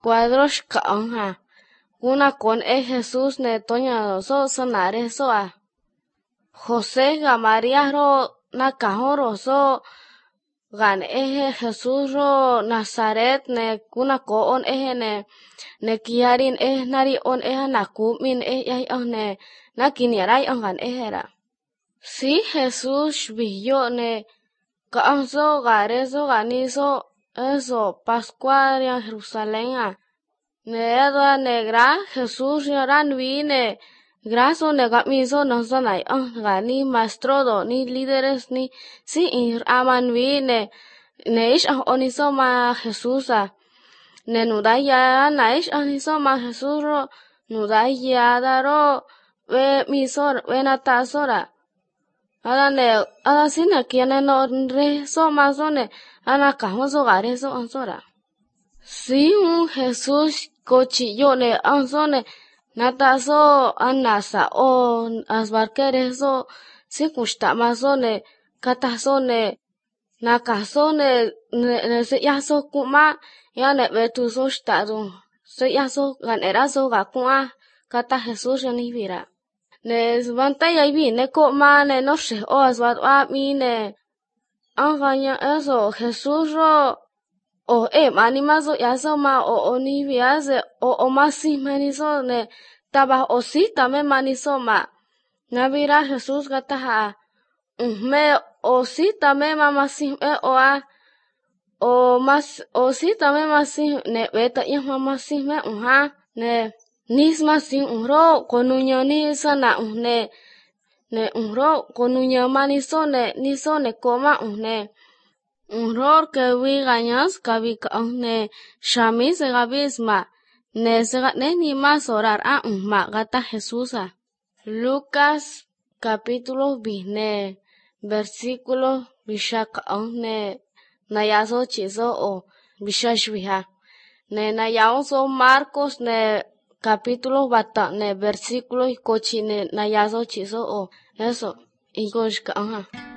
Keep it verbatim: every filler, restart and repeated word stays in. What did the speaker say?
cuadros kaonja. Una con e Jesús ne toña so sonare so a. José ga María ro na kahoro so gan eje Jesús ro Nazaret ne kuna ko on eje ne ne kiarin eh nari on eja na kumin eh yai on ne na kiniarai on gan ejera. Si Jesús vivió ne kaonso gareso ganiso eso Pascua en Jerusalén a ne edwa negra Jesús yoran vine graso ne gamiso no sonai on gani maestro do ni líderes ni si ir aman vine ne ish oniso ma Jesús a ne nudaya na ish oniso ma Jesús ro nudaya daro ve misor ve natasora ada ne ada sina kiane no re so ma so ne ana kahoso gare so ansora si un Jesús cochillo ne ansone nataso anasa o asbarkere so si kushta masone katasone nakasone ne se yaso kuma ya ne betu so stado se yaso ganera so gakua kata Jesús yani vira ne svanta ya vi ne koma ne no she o asbat a mi ne anganya eso Jesús ro o e mani maso yaso ma o oni viase o o masi maniso ne taba o si tame maniso ma navira Jesús gataha me o si tame mama si e o a o mas o si tame masi ne beta ya mama si me unha ne nisma sin unro konuño ni sana une ne unro konuño maniso ne niso ne koma une unro que vi gañas kavi ne shami se gabisma ne se ne ni más orar a ma gata Jesús a Lucas capítulo vine versículo bishak ne nayaso chizo o bishashviha ne nayaso Marcos ne capítulo bata ne versículo y cochine nayaso chizo o eso y goshka